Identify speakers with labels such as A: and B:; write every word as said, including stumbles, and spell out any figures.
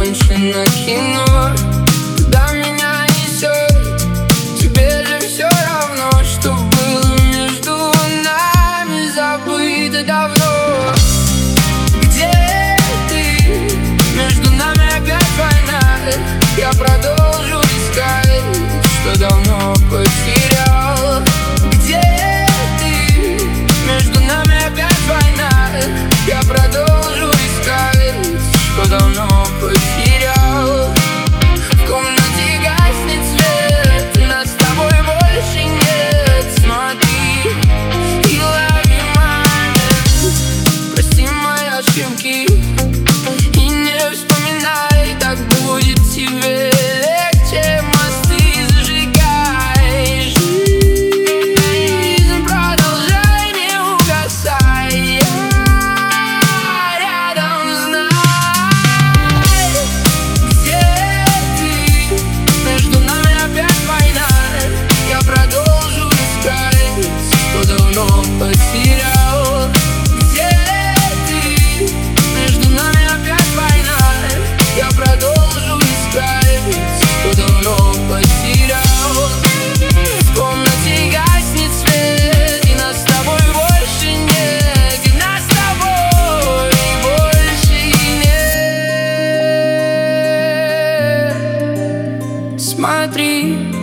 A: закончено кино. Куда меня несет? Тебе же все равно, что было между нами, забыто давно. Где ты? Между нами опять война. Я продолжу искать, что давно потерял. Где ты? Между нами опять война. Я продолжу искать, что давно потерял. В комнате гаснет свет, нас с тобой больше нет. Смотри и лови момент. Прости мои ошибки и не вспоминай, так будет тебе легче. Мосты зажигай, жизнь продолжай, не угасай. Я рядом, знай. Где ты? Между нами опять война. Я продолжу искать, что давно потерял. Где ты? Между нами опять война. Я продолжу искать, что давно потерял. В комнате гаснет свет, и нас с тобой больше нет. И нас с тобой больше нет. Смотри